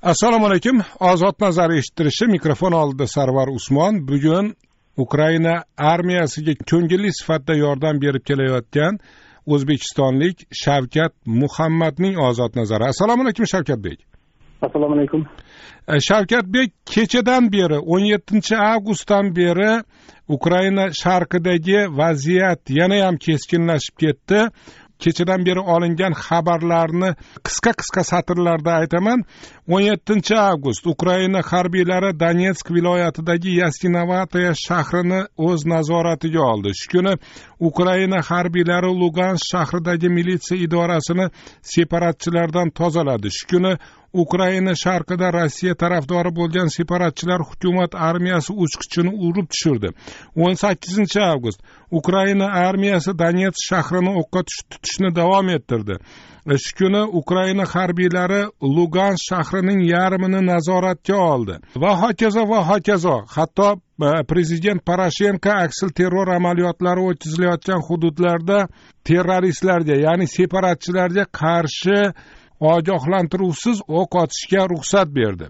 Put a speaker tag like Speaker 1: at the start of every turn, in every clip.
Speaker 1: Assalomu alaykum. Ozod nazar eshittirishi mikrofon oldida Sarvar Usmon. Bugun Ukraina armiyasiga ko'ngilli sifatida yordam berib kelayotgan o'zbekistonlik Shavkat Muhammadning ozod nazari. Assalomu alaykum Shavkat bek.
Speaker 2: Assalomu alaykum.
Speaker 1: Shavkat bek, kechadan beri 17-avgustdan beri Ukraina sharqidagi vaziyat yana ham keskinlashib ketdi. Kechadan beri olingan xabarlarni qisqa satrlarda aytaman. 17-avgust Ukraina harbiylari Donetsk viloyatidagi Yasinovataya shahrini o'z nazoratiga oldi. Shu kuni Ukraina harbiylari Lugansk shahridagi militsiya idorasini separatchilardan tozaladi. Shu kuni Ukraina sharqida Rossiya tarafdori bo'lgan separatchilar hukumat armiyasi uchqichini urib tushirdi. 18-avgust Ukraina armiyasi Donetsk shahrini o'qqa tutishni davom ettirdi. Shu kuni Ukraina harbiylari Lugansk shahrining yarmini nazoratga oldi. Va hokazo. Hatto prezident Poroshenko aksil terror amaliyotlari o'tkazilayotgan hududlarda terroristlarga, ya'ni separatchilarga qarshi ogohlantiruvsiz o'q otishga ruxsat berdi.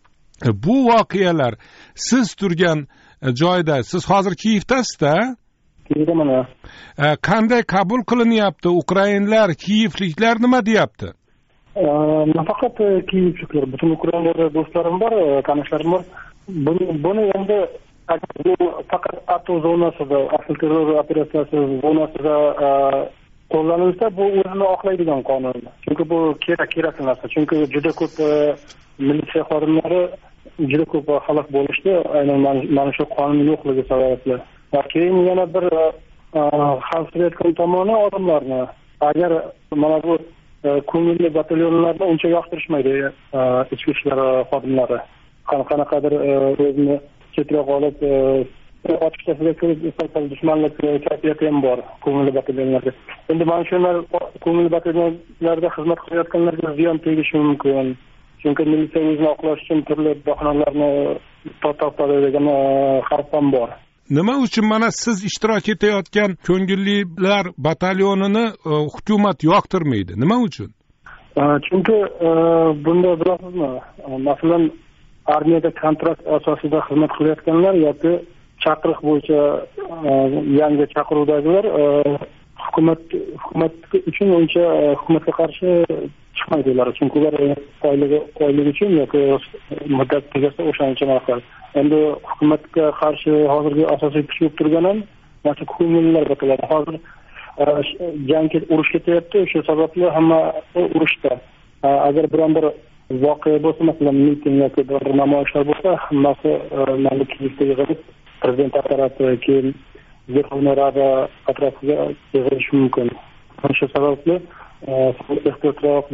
Speaker 1: Bu voqealar siz turgan joyda, siz hozir Kiyevdasiz-da?
Speaker 2: Kiyevdaman.
Speaker 1: Qanday qabul qilinyapti? Ukrainlar, kiyevliklar nima deyapti?
Speaker 2: Nafaqat kiyevliklar, butun Ukrainada do'stlarim bor, tanishlarim bor. Buni endi bu faqat ATO zonasida, aksil terror operatsiyasi zonasida qo'llanilsa, bu o'zini oqlaydigan qonun. Chunki bu kerak narsa. Chunki juda ko'p militsiya xodimlari juda ko'p halok bo'lishdi, aynan mana shu qonun yo'qligi sababli. Va keyin yana bir xavf qilayotgan tomoni odamlarni, agar mana bu ko'ngilli batalyonlarni uncha yoqtirishmaydi ichki ishlar xodimlari. Qanaqadir o'zini chetroq olib ochqasiga kirib, dushmanlik kayfiyati ham bor ko'ngilli batalyonlarda. Endi mana shular ko'ngilli batalyonlarda xizmat qilayotganlarga ziyon tegishi mumkin. Chunki militsiya o'zini oqlash uchun turli bahonalarni topadi degan xavf ham bor.
Speaker 1: Nima uchun mana siz ishtirok etayotgan ko'ngillilar batalyonini hukumat yoqtirmaydi? Nima uchun?
Speaker 2: Chunki bunda bilasizmi, masalan, armiyada kontrakt asosida xizmat qilayotganlar yoki chaqiriq bo'yicha yangi chaqiruvdagilar hukumat uchun uncha hukumatga qarshi chiqmaydilar. Chunki ular oyligi uchun yoki muddat tugasa o'shancha narsa. Endi hukumatga qarshi hozirgi asosiy kuch bo'lib turgan ham mana shu ko'ngillilar bo'ladi. Hozir urush ketyapti, shu sababli hamma urushda. Agar biron bir voqea bo'lsa, masalan miting yoki bir namoyishlar bo'lsa, hammasi mamlakatga yig'ilib prezident apparati keyin Verxovniy Rada atrofiga yig'ilishi mumkin. Shu sababli ehtiyotroq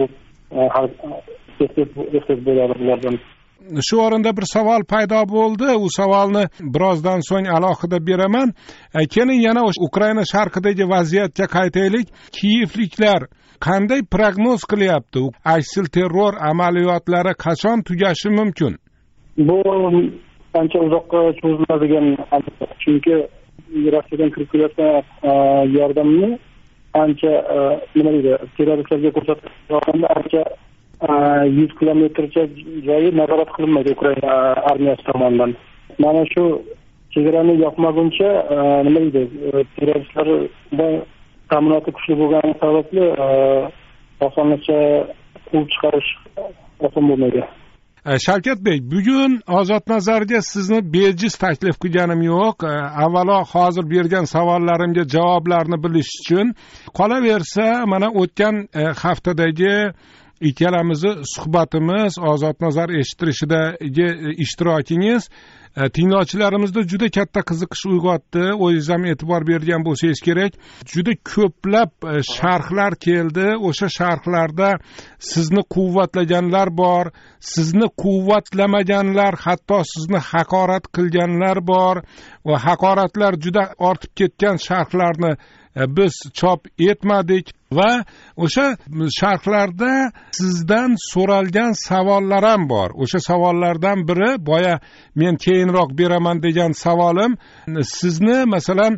Speaker 2: bo'ladi bulardan.
Speaker 1: Shu o'rinda bir savol paydo bo'ldi. U savolni birozdan so'ng alohida beraman. Keyin yana Ukraina sharqidagi vaziyatga qaytaylik. Kiyevliklar qanday prognoz qilyapti? Aksil terror amaliyotlari qachon tugashi mumkin?
Speaker 2: Bu ancha uzoqqa cho'ziladigan, chunki Rossiyadan kirib kelayotgan yordamni ancha nima deydi, terroristlarga ko'rsatgan yordamni ancha 100 kilometrcha joyi nazorat qilinmaydi Ukraina armiyasi tomonidan. Mana shu chegarani yopmaguncha nima deydi, terroristlarda ta'minoti kuchli bo'lgani sababli osonlikcha quvib chiqarish oson bo'lmaydi.
Speaker 1: Shavkat bey, bugun ozod nazarga sizni bejiz taklif qilganim yo'q. Avvalo hozir bergan savollarimga javoblarni bilish uchun. Qolaversa, mana o'tgan haftadagi ikkalamizni suhbatimiz, ozod nazar eshittirishidagi ishtirokingiz tinglovchilarimizda juda katta qiziqish uyg'otdi. O'zingiz ham e'tibor bergan bo'lsangiz kerak. Juda ko'plab sharhlar keldi. O'sha sharhlarda sizni quvvatlaganlar bor, sizni quvvatlamaganlar, hatto sizni haqorat qilganlar bor va haqoratlar juda ortib ketgan sharhlarni biz chop etmadik va o'sha sharhlarda sizdan so'ralgan savollar ham bor. O'sha savollardan biri boya men keyinroq beraman degan savolim, sizni masalan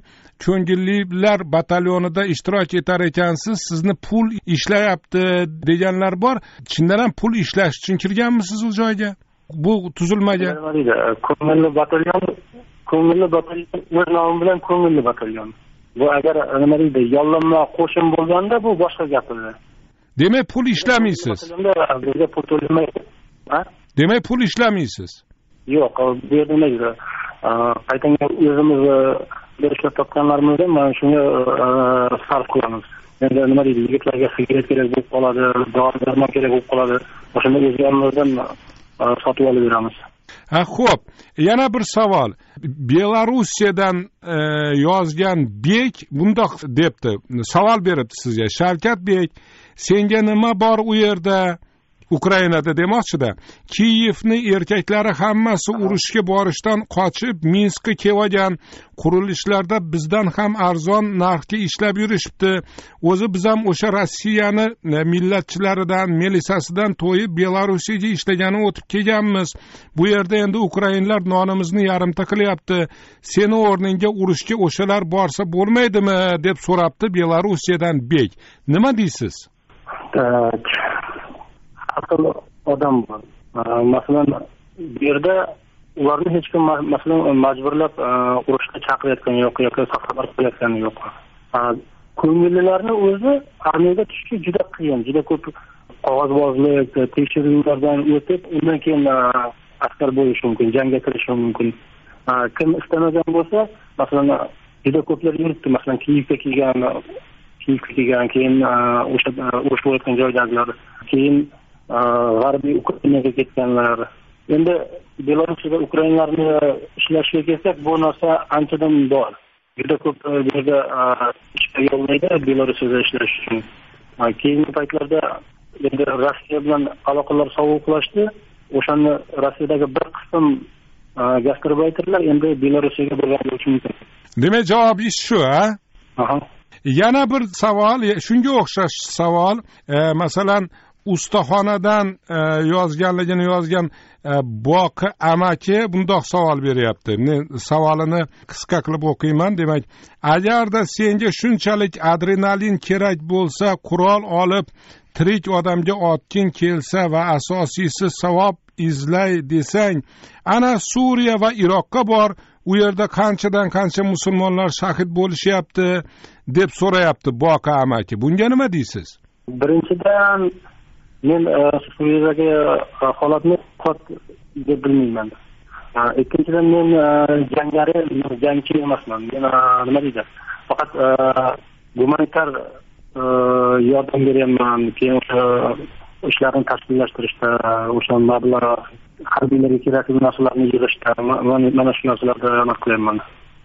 Speaker 1: ko'ngillilar batalyonida ishtirok etar ekansiz, sizni pul ishlayapti deganlar bor. Chindan ham pul ishlash uchun kirganmisiz u joyga, bu tuzilmaga?
Speaker 2: Ko'ngilli batalyon o'z nomi bilan ko'ngilli batalyon. Bu agar nima deydi, yollanma qo'shin bo'lganda bu boshqa gap edi.
Speaker 1: Demak, pul ishlamaysiz.
Speaker 2: Bizga pul to'lanmaydi.
Speaker 1: Demak, pul ishlamaysiz.
Speaker 2: Yo'q, bu yerda nima deydi? Qaytanga o'zimiz ishlab topganlarimizdan mana shunga sarf qilamiz. Endi nima deydi, yigitlarga sigaret kerak bo'lib qoladi, dori-darmon kerak bo'lib qoladi. O'shanda o'zlarimizdan sotib olib beramiz.
Speaker 1: Xo'p, yana bir savol. Belorussiyadan yozgan Bek bundoq debdi. Savol beribdi sizga. Shavkat Bek, senga nima bor u yerda? Ukrainada demoqchida. Kiyevni erkaklari hammasi urushga borishdan qochib Minskka kelgan, qurilishlarda bizdan ham arzon narxga ishlab yurishibdi. O'zi biz ham o'sha Rossiyani millatchilaridan, melisasidan to'yib Belorussiyaga ishlagani o'tib kelganmiz. Bu yerda endi ukrainlar nonimizni yarimta qilyapti. Seni o'rningga urushga o'shalar borsa bo'lmaydimi deb so'rabdi Belorussiyadan Bek. Nima deysiz?
Speaker 2: Aql odam bor. Masalan, bu yerda ularni hech kim masalan majburlab urushga chaqirayotgani yo'q yoki safarbar qilayotgani yo'q. Ko'ngillilarni o'zi armiyaga tushishga juda qiyin, juda ko'p qog'ozbozlik, tekshiruvlardan o'tib, undan keyin askar bo'lishi mumkin, jangga kirishi mumkin. Kim istamagan bo'lsa, masalan, juda ko'plar yuribdi, masalan, Kiyevga kelgan, keyin o'sha urush bo'layotgan joydagilar, keyin g'arbiy Ukrainaga ketganlar. Endi Belarusda ukrainlarni ishlashga kelsak, bu narsa anchadan bor. Juda ko'p yerda ishga yo'llaydi Belarusda ishlash uchun. Keyingi paytlarda endi Rossiya bilan aloqalar sovuqlashdi. O'shani Rossiyadagi bir qism gastarbayterlar endi Belarusga borganligi mumkin.
Speaker 1: Demak, javobingiz shu, ha? Yana bir savol, shunga o'xshash savol, masalan, ustaxonadan yozganligini yozgan Boqi amaki bundoq savol beryapti. Men savolini qisqa qilib o'qiyman. Demak, agarda senga shunchalik adrenalin kerak bo'lsa, qurol olib tirik odamga otging kelsa va asosiysi savob izlay desang, ana Suriya va Iroqqa bor, u yerda qanchadan qancha musulmonlar shahid bo'lishyapti deb so'rayapti Boqi amaki. Bunga nima deysiz?
Speaker 2: Birinchidan men Suriyadagi holatni deb bilmayman. Ikkinchidan men jangchi emasman. Men nima deydi? Faqat gumanitar yordam beryapman. Keyin o'sha ishlarni tashkillashtirishda, o'sha mablag' harbiylarga kerakli narsalarni yig'ishda, mana shu narsalarda amal qilyapman.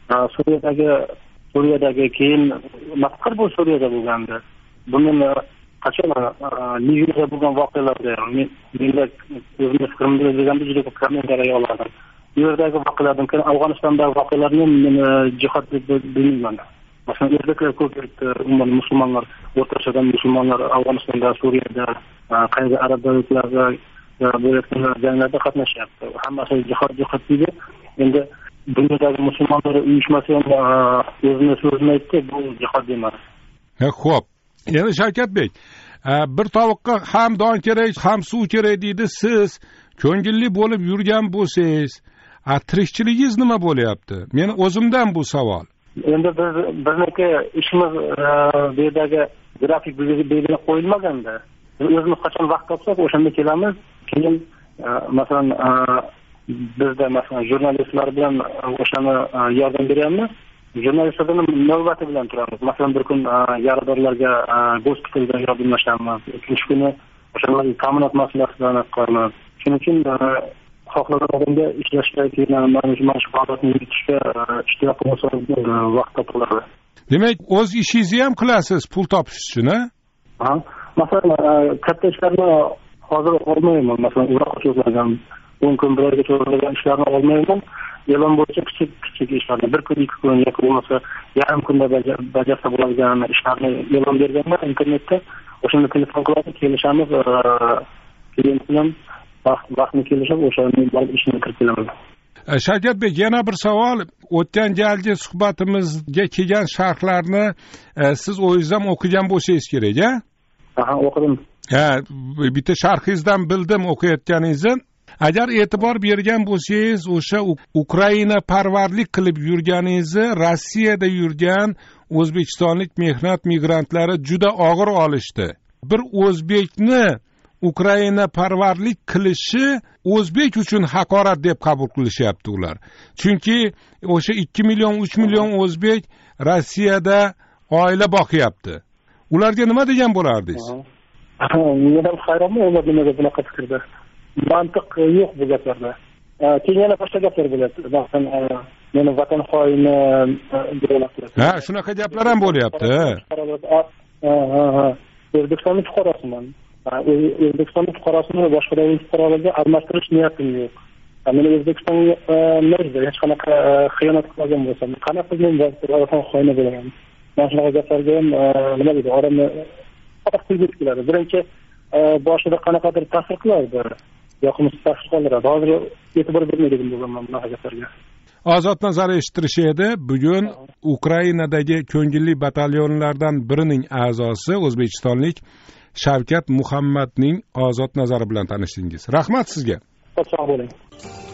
Speaker 2: Suriyadagi keyin faqat bu Suriyada bo'lganda. Bundan qachon Liviyada bo'lgan voqealarda menda o'zimga fikrimni bildirganda juda ko'p kommentariy oldim. Bu yerdagi voqealardan keyin Afg'onistondagi voqealarni men jihod deb bilmayman. Masalan, o'zbeklar ko'p umuman musulmonlar, o'rtachadan musulmonlar Afg'onistonda, Suriyada, qaysi arab davlatlarida bo'layotgan janglarda qatnashyapti. Hammasi jihod deydi. Endi dunyodagi musulmonlar uyushmasi ham o'zini so'zini aytdi, bu jihod emas.
Speaker 1: Xo'p. Yana Shavkat Bek, bir tovuqqa ham don kerak, ham suv kerak deydi. Siz ko'ngilli bo'lib yurgan bo'lsangiz, tirikchiligingiz nima bo'lyapti? Men o'zimdan bu savol.
Speaker 2: Endi bizniki ishimiz bu yerdagi grafik belgilab qo'yilmaganda, o'zimiz qachon vaqt topsak o'shanda kelamiz. Keyin masalan bizda masalan jurnalistlar bilan o'shani yordam beryapmiz. Jurnalistlardan navbati bilan turamiz. Masalan, bir kun yaradorlarga gospitalda yordamlashamiz. Ikkinchi kuni o'shalarga ta'minot masalasidan qilamiz. Shuning uchun xohlagan odamga ishlashga, keyin mana shu holatni yuritishga ishtiyoq bo'lsa vaqt topiladi.
Speaker 1: Demak, o'z ishingizni ham qilasiz pul topish uchun, ha?
Speaker 2: Masalan, katta ishlarni hozir olmayman. Masalan, uzoq cho'zilgan 10 kun bir oyga cho'zilgan ishlarni olmayman. E'lon bo'yicha kichik ishlarni bir kun, 2 kun yoki bo'lmasa yarim kunda bajarsa bo'ladigan ishlarni e'lon berganman internetda. O'shanda telefon qilib kelishamiz, klient bilan vaqtni kelishib o'shani ishni kirib kelamiz.
Speaker 1: Shavkatbek, yana bir savol. O'tgan galgi suhbatimizga kelgan sharhlarni siz o'zingiz ham o'qigan bo'lsangiz kerak, a?
Speaker 2: Aha, o'qidim.
Speaker 1: Bitta sharhingizdan bildim o'qiyotganingizni. Agar e'tibor bergan bo'lsangiz, o'sha Ukraina parvarlik qilib yurganingizni Rossiyada yurgan o'zbekistonlik mehnat migrantlari juda og'ir olishdi. Bir o'zbekni Ukraina parvarlik qilishi o'zbek uchun haqorat deb qabul qilishyapti ular. Chunki o'sha 2 million 3 million o'zbek Rossiyada oila boqyapti. Ularga nima degan bo'lardingiz?
Speaker 2: Men ham hayronman ular nimaga bunaqa fikrda. Mantiq yo'q bu gaplarda. Keyin yana boshqa gaplar bo'lyapti. Masalan, meni vatan xoini deyapti.
Speaker 1: Shunaqa gaplar ham bo'lyapti.
Speaker 2: O'zbekistonning fuqarosiman. O'zbekistonning fuqarosini boshqa davlat fuqarolarga almashtirish niyatim yo'q. Men O'zbekistonga hech qanaqa xiyonat qilmagan bo'lsam, qanaqa men vatan xoini bo'laman. Mana shunaqa gaplarga ham nima deydi, odamni faqat kulgisi keladi. Birinchi boshida qanaqadir ta'sir qilardi. Yoqimsiz ta'sir qoldiradi. Hozir e'tibor bermaydigan bo'laman bunaqa gaplarga.
Speaker 1: Ozod Nazar eshitirishi edi. Bugun Ukrainadagi ko'ngilli batalyonlardan birining a'zosi o'zbekistonlik Shavkat Muhammadning Ozod Nazari bilan tanishdingiz. Rahmat sizga.
Speaker 2: Sog' bo'ling.